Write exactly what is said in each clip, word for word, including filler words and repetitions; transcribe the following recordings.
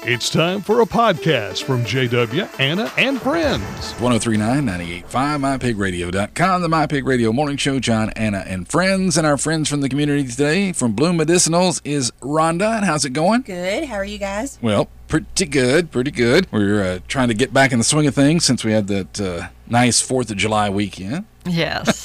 It's time for a podcast from J W, Anna, and Friends. ten thirty-nine, ninety-eight point five, my pig radio dot com, the My Pig Radio Morning Show, John, Anna, and Friends. And our friends from the community today from Bloom Medicinals is Rhonda. And how's it going? Good. How are you guys? Well, pretty good, pretty good. We're uh, trying to get back in the swing of things since we had that uh, nice fourth of July weekend. Yes.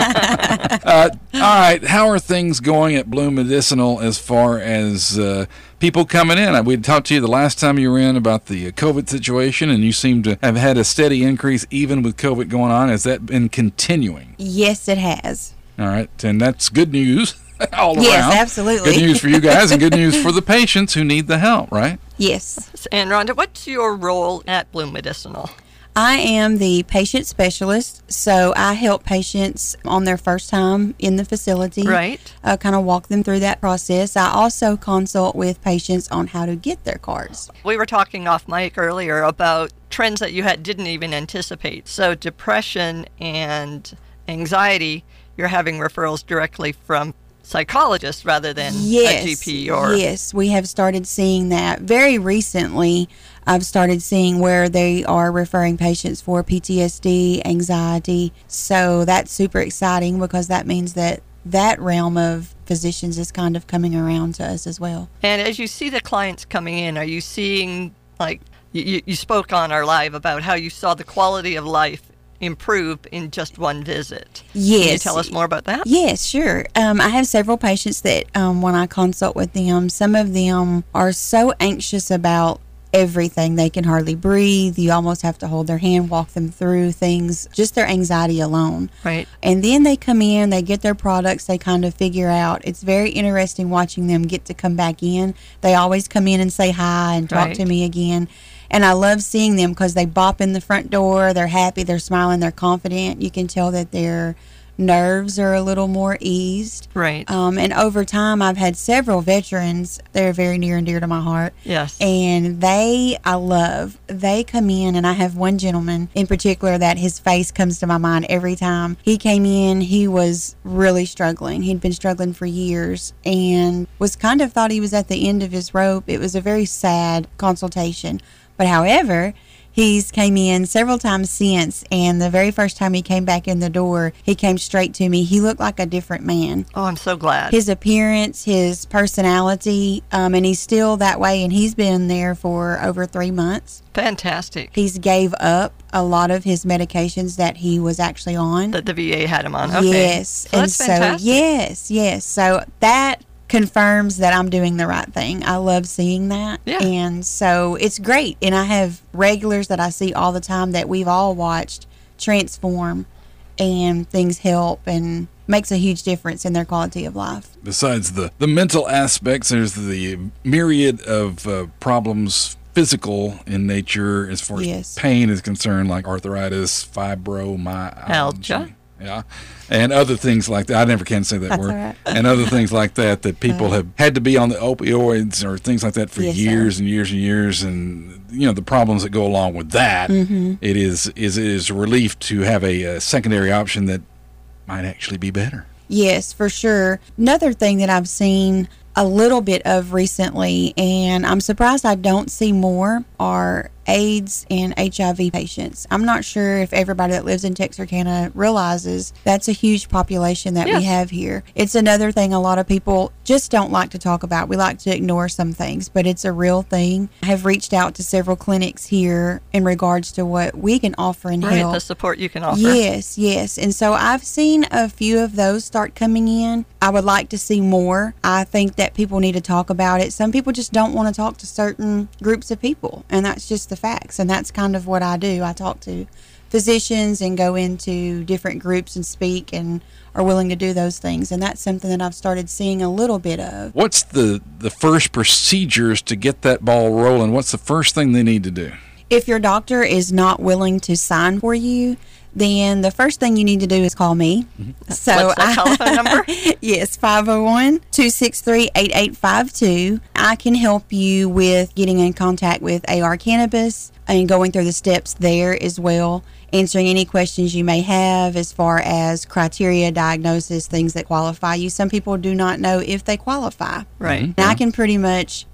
uh, all right, how are things going at Bloom Medicinal as far as uh, people coming in? We talked to you the last time you were in about the COVID situation, and you seem to have had a steady increase even with COVID going on. Has that been continuing? Yes, it has. All right, and that's good news all around. Yes, absolutely. Good news for you guys and good news for the patients who need the help, right? Yes. And Rhonda, what's your role at Bloom Medicinal? I am the patient specialist, so I help patients on their first time in the facility. Right. Uh, kind of walk them through that process. I also consult with patients on how to get their cards. We were talking off mic earlier about trends that you had didn't even anticipate. So depression and anxiety, you're having referrals directly from psychologists rather than yes, a G P or yes, we have started seeing that. Very recently, I've started seeing where they are referring patients for P T S D, anxiety. So that's super exciting because that means that that realm of physicians is kind of coming around to us as well. And as you see the clients coming in, are you seeing, like, you, you spoke on our live about how you saw the quality of life improve in just one visit? Yes. Can you tell us more about that? Yes, sure. Um, I have several patients that um, when I consult with them, some of them are so anxious about everything. They can hardly breathe. You almost have to hold their hand, walk them through things, just their anxiety alone. Right. And then they come in, they get their products, they kind of figure out. It's very interesting watching them get to come back in. They always come in and say hi and talk Right. to me again. And I love seeing them because they bop in the front door. They're happy. They're smiling. They're confident. You can tell that their nerves are a little more eased. Right. Um, and over time, I've had several veterans. They're very near and dear to my heart. Yes. And they, I love, they come in, and I have one gentleman in particular that his face comes to my mind every time. He came in, he was really struggling. He'd been struggling for years and was kind of thought he was at the end of his rope. It was a very sad consultation. But however, he's came in several times since, and the very first time he came back in the door, he came straight to me. He looked like a different man. Oh, I'm so glad. His appearance, his personality, um, and he's still that way, and he's been there for over three months. Fantastic. He's gave up a lot of his medications that he was actually on. That the V A had him on. Okay. Yes. So and that's so, fantastic. yes, yes. So that confirms that I'm doing the right thing. I love seeing that. Yeah. And so it's great. And I have regulars that I see all the time that we've all watched transform, and things help and makes a huge difference in their quality of life. Besides the, the mental aspects, there's the myriad of uh, problems, physical in nature, as far as Yes. pain is concerned, like arthritis, fibromyalgia. Algia. Yeah, and other things like that. I never can say that That's word. all right. And other things like that that people have had to be on the opioids or things like that for Yes, sir. years and years and years, and you know the problems that go along with that. Mm-hmm. It is is it is a relief to have a, a secondary option that might actually be better. Yes, for sure. Another thing that I've seen a little bit of recently, and I'm surprised I don't see more, are AIDS and H I V patients. I'm not sure if everybody that lives in Texarkana realizes that's a huge population that Yes. we have here. It's another thing a lot of people just don't like to talk about. We like to ignore some things, but it's a real thing. I have reached out to several clinics here in regards to what we can offer and Right. help. The support you can offer. Yes, yes. And so I've seen a few of those start coming in. I would like to see more. I think that people need to talk about it. Some people just don't want to talk to certain groups of people, and that's just the facts. And that's kind of what I do. I talk to physicians and go into different groups and speak and are willing to do those things. And that's something that I've started seeing a little bit of. What's the, the first procedures to get that ball rolling? What's the first thing they need to do? If your doctor is not willing to sign for you, then the first thing you need to do is call me. Mm-hmm. So What's that telephone number? Yes, five oh one, two six three, eight eight five two. I can help you with getting in contact with A R Cannabis and going through the steps there as well, answering any questions you may have as far as criteria, diagnosis, things that qualify you. Some people do not know if they qualify. Right. And I can pretty much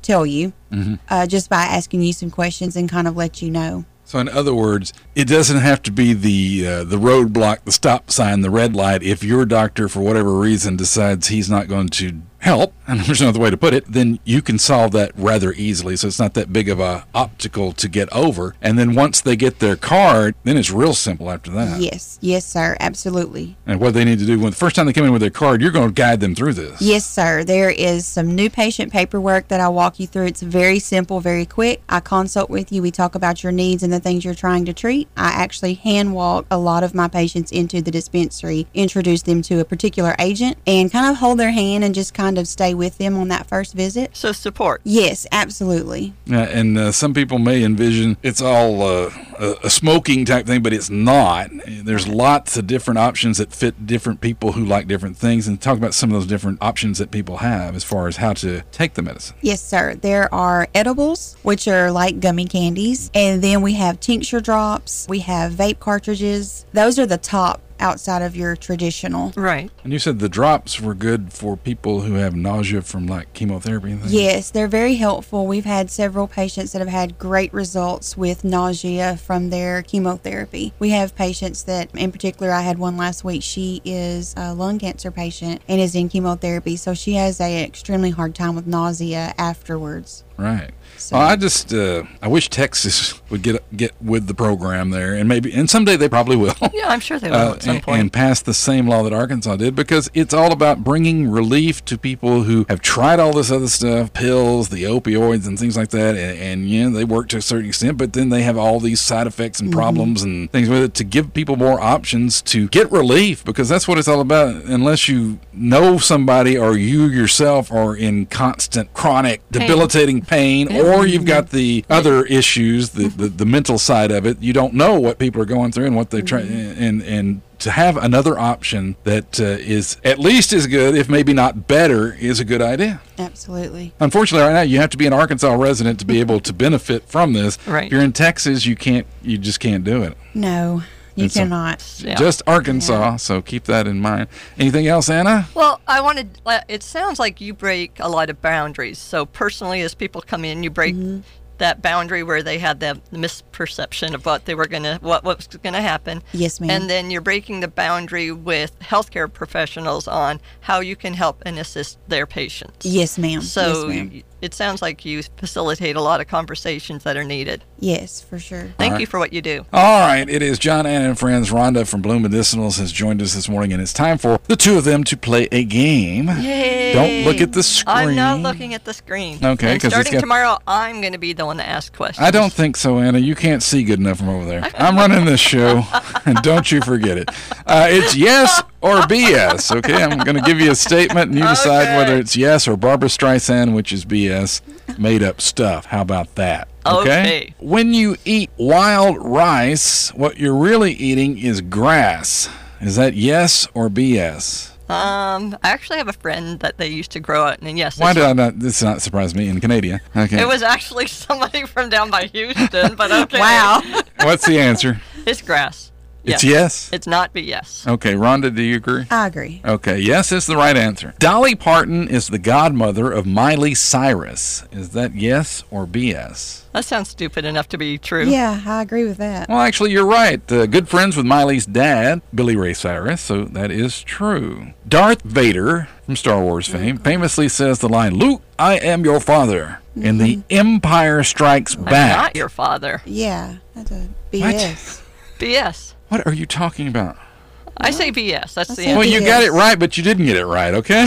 tell you Mm-hmm. uh, just by asking you some questions and kind of let you know. So in other words, it doesn't have to be the uh, the roadblock, the stop sign, the red light. If your doctor, for whatever reason, decides he's not going to help, and there's no other way to put it, then you can solve that rather easily. So it's not that big of a obstacle to get over. And then once they get their card, then it's real simple after that. Yes, yes, sir, absolutely. And what they need to do, when the first time they come in with their card, you're going to guide them through this. Yes, sir. There is some new patient paperwork that I'll walk you through. It's very simple, very quick. I consult with you. We talk about your needs and the things you're trying to treat. I actually hand walk a lot of my patients into the dispensary, introduce them to a particular agent, and kind of hold their hand and just kind of stay with them on that first visit. So support. Yes, absolutely. Uh, and uh, some people may envision it's all uh, a, a smoking type thing, but it's not. There's lots of different options that fit different people who like different things, and talk about some of those different options that people have as far as how to take the medicine. Yes, sir. There are edibles, which are like gummy candies, and then we have tincture drops. We have vape cartridges. Those are the top outside of your traditional. Right. And you said the drops were good for people who have nausea from like chemotherapy and things? Yes, they're very helpful. We've had several patients that have had great results with nausea from their chemotherapy. We have patients that, in particular, I had one last week. She is a lung cancer patient and is in chemotherapy, so she has a extremely hard time with nausea afterwards. Right. So- Well, I just uh, I wish Texas would get get with the program there, and maybe and someday they probably will. Yeah, I'm sure they will Uh, at some and, point. and pass the same law that Arkansas did, because it's all about bringing relief to people who have tried all this other stuff, pills, the opioids, and things like that, and, and you know, they work to a certain extent, but then they have all these side effects and problems and things with it. To give people more options to get relief, because that's what it's all about. Unless you know somebody or you yourself are in constant, chronic, debilitating pain, or you've got the other issues, the, the, the mental side of it, you don't know what people are going through and what they try, and and to have another option that uh, is at least as good, if maybe not better, is a good idea. Absolutely. Unfortunately, right now you have to be an Arkansas resident to be able to benefit from this. Right. If you're in Texas, you can't, you just can't do it. No, you It's a- cannot. Yeah. Just Arkansas, so keep that in mind. Anything else, Anna? Well, I wanted, it sounds like you break a lot of boundaries. So personally, as people come in, you break that boundary where they had the misperception of what they were going to, what, what was going to happen. Yes, ma'am. And then you're breaking the boundary with healthcare professionals on how you can help and assist their patients. Yes, ma'am. So yes, ma'am. y- it sounds like you facilitate a lot of conversations that are needed. Yes, for sure. Thank All you right. for what you do. All right, it is John, Anna, and friends. Rhonda from Bloom Medicinals has joined us this morning, and it's time for the two of them to play a game. Yay! Don't look at the screen. I'm not looking at the screen. Okay, And 'cause it's starting got- tomorrow, I'm going to be the one to ask questions. I don't think so, Anna. You can't see good enough from over there. I'm running this show, and don't you forget it. Uh, it's yes or B S, okay? I'm going to give you a statement, and you decide Okay. whether it's yes or Barbara Streisand, which is B S, made up stuff. How about that? Okay. When you eat wild rice, what you're really eating is grass. Is that yes or B S? Um, I actually have a friend that they used to grow out, and yes, Why it's- did I not? This does not surprise me in Canada. Okay. it was actually somebody from down by Houston, but okay. Wow. What's the answer? It's grass. It's Yes. yes. It's not B yes. Okay, Rhonda, do you agree? I agree. Okay, yes is the right answer. Dolly Parton is the godmother of Miley Cyrus. Is that yes or B S? That sounds stupid enough to be true. Yeah, I agree with that. Well, actually, you're right. Uh, good friends with Miley's dad, Billy Ray Cyrus, so that is true. Darth Vader, from Star Wars fame, famously says the line, "Luke, I am your father," in The Empire Strikes I'm Back. not your father. Yeah, that's a B S. B yes. What are you talking about? I say B yes. That's I the said answer. Well, you B S. got it right, but you didn't get it right, okay?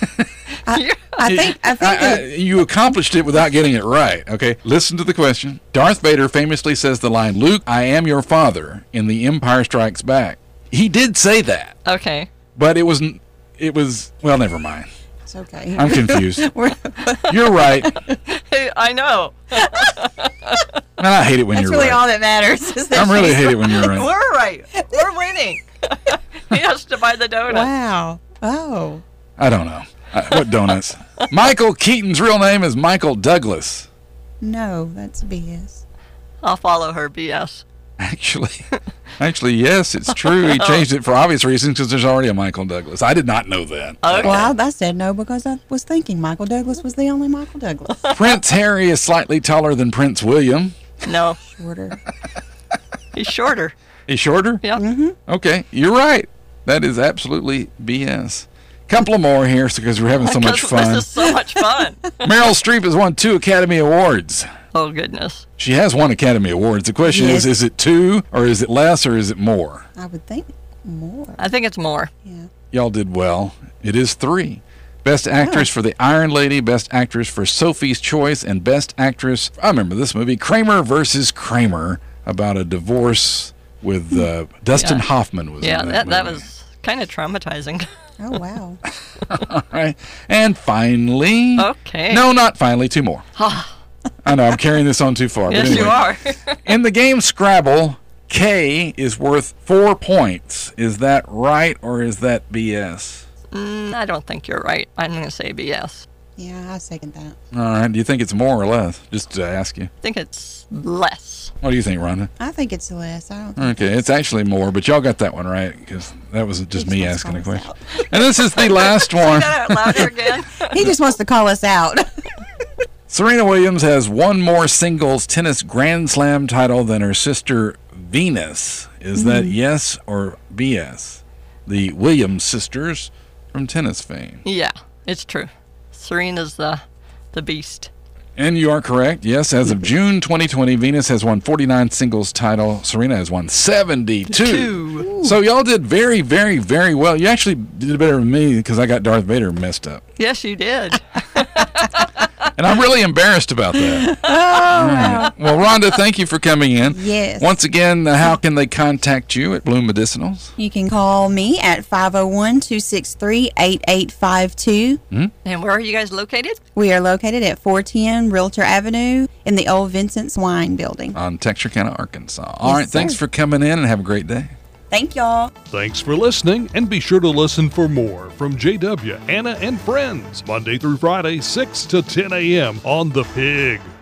I, I think I think I- I- that, you accomplished it without getting it right. Okay, listen to the question. Darth Vader famously says the line, "Luke, I am your father," in The Empire Strikes Back. He did say that, Okay. but it was n- it was well, never mind. it's okay. I'm confused. We're- You're right, Hey, I know. and I hate it when that's you're really all right. that matters. is that I really she's- hate it when you're right. We're right. We're winning. He has to buy the donut. Wow. Oh. I don't know uh, what donuts. Michael Keaton's real name is Michael Douglas. No, that's B S. I'll follow her. B S. Actually, Actually, yes, it's true. He changed it for obvious reasons because there's already a Michael Douglas. I did not know that. Okay. Well, I, I said no because I was thinking Michael Douglas was the only Michael Douglas. Prince Harry is slightly taller than Prince William. No, Shorter. he's shorter. He's shorter? Yeah. Okay, you're right. That is absolutely B S. Couple of more here because we're having so much Because fun. This is so much fun. Meryl Streep has won two Academy Awards. Oh, goodness. She has won Academy Awards. The question Yes. is, is it two, or is it less, or is it more? I would think more. I think it's more. Yeah. Y'all did well. It is three. Best Actress for The Iron Lady, Best Actress for Sophie's Choice, and Best Actress, I remember this movie, Kramer versus Kramer, about a divorce with uh, Dustin Yeah. Hoffman was Yeah, in that, that that movie. was kind of traumatizing. Oh, wow. All right. And finally... Okay. No, not finally. Two more. I know, I'm carrying this on too far. Yes, but anyway. you are. In the game Scrabble, K is worth four points. Is that right, or is that B S? Mm, I don't think you're right. I'm going to say B S. Yeah, I second that. All right. Do you think it's more or less? Just to ask you. I think it's less. What do you think, Rhonda? I think it's less. I don't think Okay, it's actually more, but y'all got that one right because that was just me He asking a just wants question. to call us And this is the last one. Say that louder again. out. He just wants to call us out. Serena Williams has one more singles tennis Grand Slam title than her sister Venus. Is that yes or B S? The Williams sisters from tennis fame. Yeah, it's true. Serena's the the beast. And you are correct. Yes, as of June twenty twenty, Venus has won forty-nine singles title. Serena has won seventy-two. Two. So y'all did very, very, very well. You actually did better than me because I got Darth Vader messed up. Yes, you did. And I'm really embarrassed about that. All right. Well, Rhonda, thank you for coming in. Yes. Once again, uh, how can they contact you at Bloom Medicinals? You can call me at five oh one, two six three, eight eight five two. And where are you guys located? We are located at four ten Realtor Avenue in the old Vincent's Wine Building. On Texarkana, Arkansas. All Yes, right. Thanks sir. for coming in and have a great day. Thank y'all. Thanks for listening, and be sure to listen for more from J W, Anna, and Friends, Monday through Friday, six to ten a.m. on The Pig.